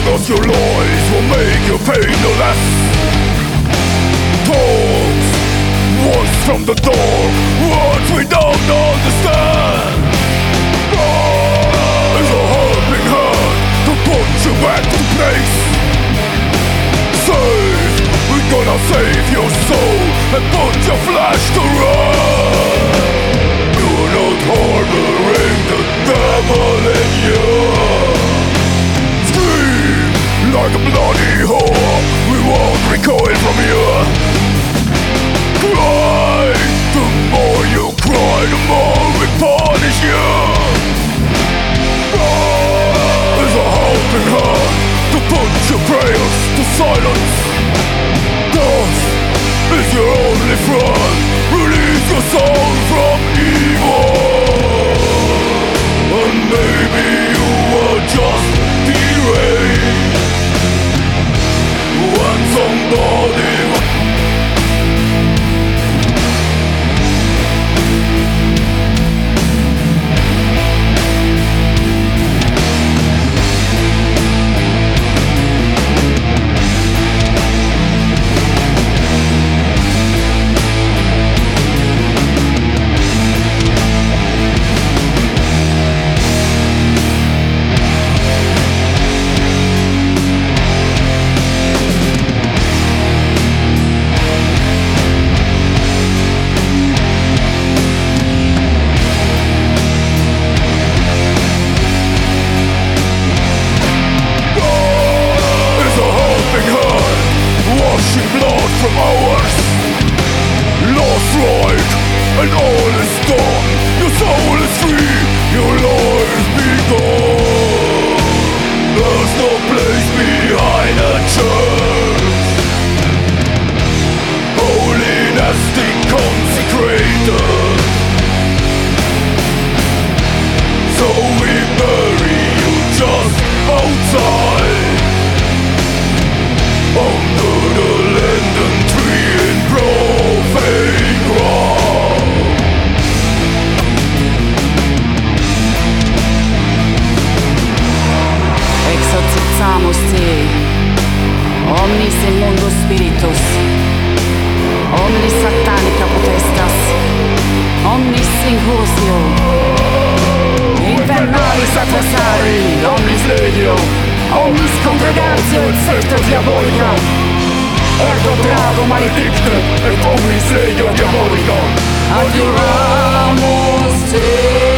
Cause your lies will make your pain no less. Talks, words from the door, words we don't understand. There's a helping hand to put you back to place. Save, we're gonna save your soul and put your flesh to rest. You're not harboring the devil in you. Like a bloody whore, we won't recoil from you. Cry, the more you cry, the more we punish you. There's a helping hand to put your prayers to silence. Death is your only friend. Release your soul from evil. And maybe you were just deranged. When somebody blood from ours, lost right, and all is gone. Your soul is free, your life be gone. There's no place behind a church. Holiness deconsecrated. So we bury you just outside. Under the linden tree in profane ground. Exorcizamus te, omnis immundus spiritus, omnis satanica potestas, omnis incursio, infernalis adversari, omnis legio, omnis congregatio et secta diabolica, ergo drago maledictum et omnis legio diabolica. Adjuramus te.